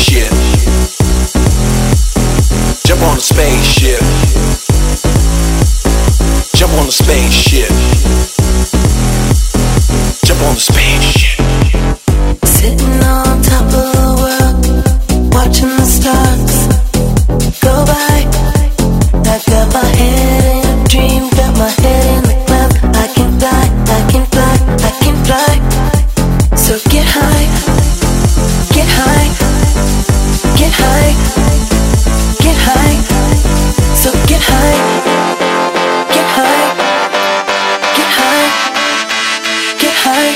spaceship. Jump on the spaceship. Jump on the spaceship. Jump on the spaceship. Sitting on top of the world, watching the stars go by. I got my head in a dream, got my head in the clouds. I can fly, I can fly, I can fly. So get high, get high, get high, get high. So get high, get high, get high, get high.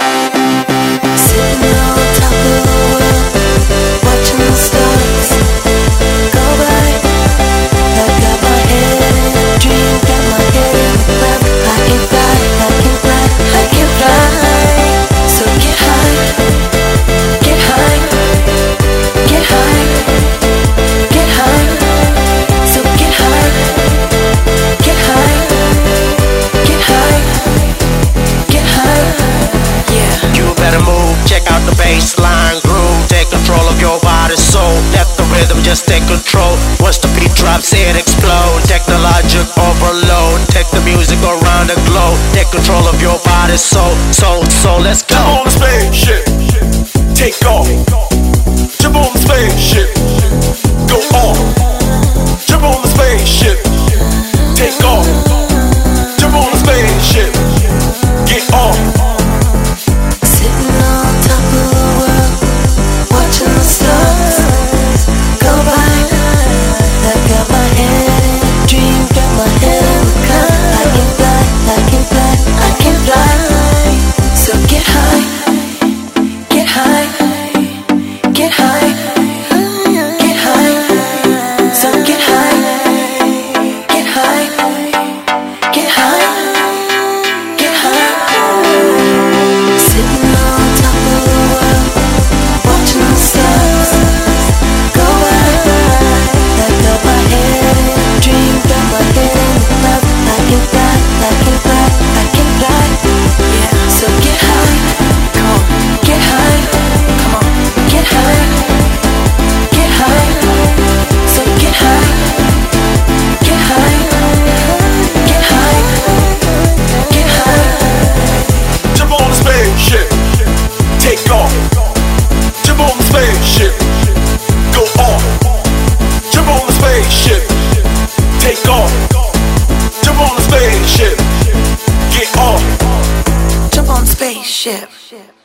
Sitting on top of the world, watching the stars go by. I got my head in a dream, got my head in the clouds. I can fly, I can fly, I can fly. So get high, get high, get high, get high. So get high, get high, get high, get high. Yeah. You better move, check out the bassline groove. Take control of your body, soul. Let the rhythm just take control. Once the beat drops, it explodes. Technologic overload. Take the music around the globe. Take control of your body, soul. Let's go. Jump on the spaceship. Take off. Jump on the spaceship. Go off. Jump on the spaceship. Take off. Jump on the spaceship. Get off. Sitting on top of the world, watching the stars go by. I got my head in a dream, got my head in the clouds. I can fly, I can fly, I can fly. So get high, get high, get high, get high. So get high, get high, get high, get high. Sitting on top of the world, watching the stars go by. I got my head in a dream, got my head in the clouds. I can fly, I can fly, I can fly. Yeah, so get high, come on, get high, come on, get high, get high. So get high, get high, get high, get high. Jump on the spaceship. Take off. Jump on the spaceship. Go off. Jump on the spaceship. Take off. Jump on the spaceship. Get off. Jump on the spaceship.